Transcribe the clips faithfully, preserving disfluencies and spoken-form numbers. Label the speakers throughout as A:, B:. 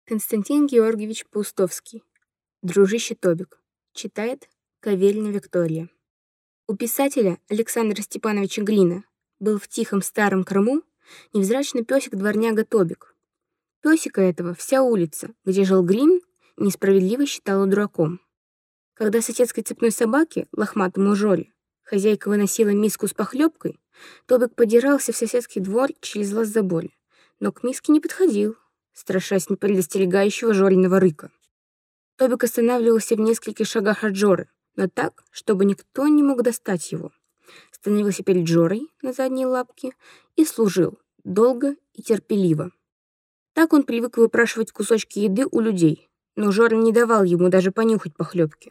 A: Константин Георгиевич Паустовский. Дружище Тобик. Читает Каверина Виктория. У писателя Александра Степановича Грина был в тихом старом Крыму невзрачный песик-дворняга Тобик. Песика этого вся улица, где жил Грин, несправедливо считала дураком. Когда соседской цепной собаке, лохматому Жоре, хозяйка выносила миску с похлебкой, Тобик подирался в соседский двор через лаз-заборе, но к миске не подходил, страшась непредостерегающего Жориного рыка. Тобик останавливался в нескольких шагах от Жоры, но так, чтобы никто не мог достать его. Становился перед Жорой на задние лапки и служил долго и терпеливо. Так он привык выпрашивать кусочки еды у людей, но Жора не давал ему даже понюхать похлебки.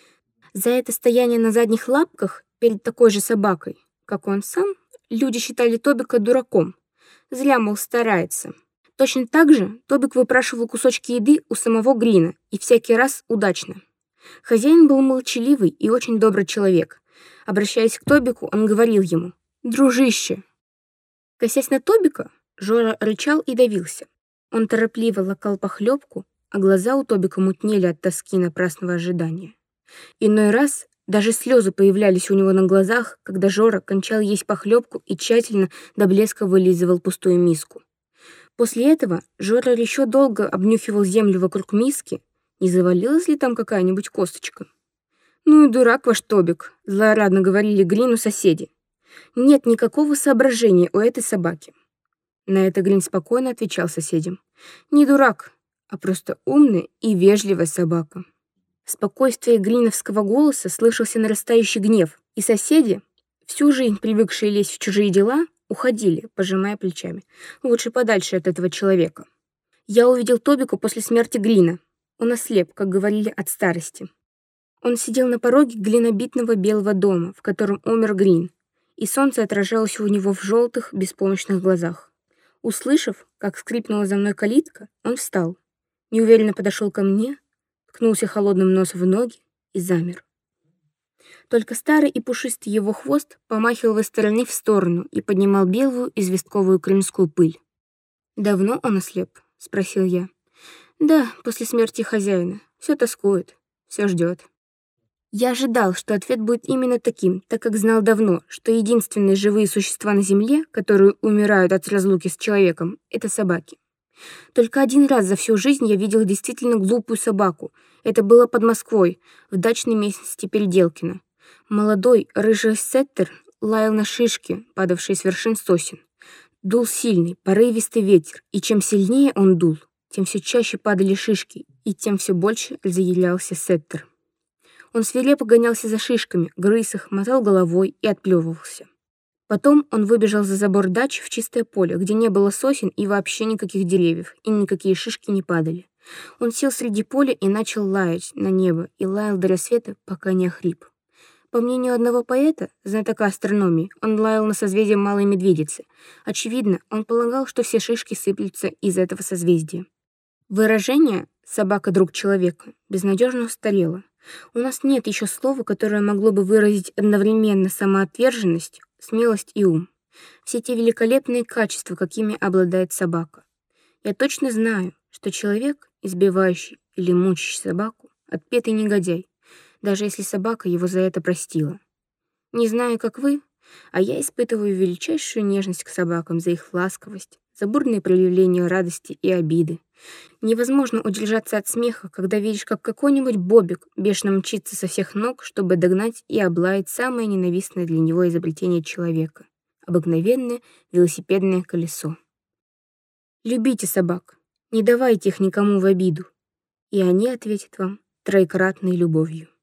A: За это стояние на задних лапках перед такой же собакой, как он сам, люди считали Тобика дураком. Зря, мол, старается. Точно так же Тобик выпрашивал кусочки еды у самого Грина, и всякий раз удачно. Хозяин был молчаливый и очень добрый человек. Обращаясь к Тобику, он говорил ему: «Дружище». Косясь на Тобика, Жора рычал и давился. Он торопливо лакал похлебку, а глаза у Тобика мутнели от тоски напрасного ожидания. Иной раз даже слезы появлялись у него на глазах, когда Жора кончал есть похлебку и тщательно до блеска вылизывал пустую миску. После этого Жора еще долго обнюхивал землю вокруг миски, не завалилась ли там какая-нибудь косточка. «Ну и дурак ваш Тобик», — злорадно говорили Грину соседи. «Нет никакого соображения у этой собаки». На это Грин спокойно отвечал соседям: «Не дурак, а просто умная и вежливая собака». В спокойствии гриновского голоса слышался нарастающий гнев, и соседи, всю жизнь привыкшие лезть в чужие дела, уходили, пожимая плечами. Лучше подальше от этого человека. Я увидел Тобика после смерти Грина. Он ослеп, как говорили, от старости. Он сидел на пороге глинобитного белого дома, в котором умер Грин, и солнце отражалось у него в желтых, беспомощных глазах. Услышав, как скрипнула за мной калитка, он встал, неуверенно подошел ко мне, ткнулся холодным носом в ноги и замер. Только старый и пушистый его хвост помахивал из стороны в сторону и поднимал белую известковую крымскую пыль. «Давно он ослеп?» — спросил я. «Да, после смерти хозяина. Все тоскует, все ждет». Я ожидал, что ответ будет именно таким, так как знал давно, что единственные живые существа на земле, которые умирают от разлуки с человеком, — это собаки. Только один раз за всю жизнь я видел действительно глупую собаку. Это было под Москвой, в дачной местности Переделкино. Молодой рыжий сеттер лаял на шишки, падавшие с вершин сосен. Дул сильный, порывистый ветер, и чем сильнее он дул, тем все чаще падали шишки, и тем все больше разъярялся сеттер. Он свирепо гонялся за шишками, грыз их, мотал головой и отплевывался. Потом он выбежал за забор дачи в чистое поле, где не было сосен и вообще никаких деревьев, и никакие шишки не падали. Он сел среди поля и начал лаять на небо, и лаял до рассвета, пока не охрип. По мнению одного поэта, знатока астрономии, он лаял на созвездие Малой Медведицы. Очевидно, он полагал, что все шишки сыплются из этого созвездия. Выражение «собака — друг человека» безнадежно устарело. У нас нет еще слова, которое могло бы выразить одновременно самоотверженность, смелость и ум. Все те великолепные качества, какими обладает собака. Я точно знаю, что человек, избивающий или мучащий собаку, отпетый негодяй, даже если собака его за это простила. Не знаю, как вы, а я испытываю величайшую нежность к собакам за их ласковость, за бурные проявления радости и обиды. Невозможно удержаться от смеха, когда видишь, как какой-нибудь бобик бешено мчится со всех ног, чтобы догнать и облаять самое ненавистное для него изобретение человека — обыкновенное велосипедное колесо. Любите собак, не давайте их никому в обиду, и они ответят вам троекратной любовью.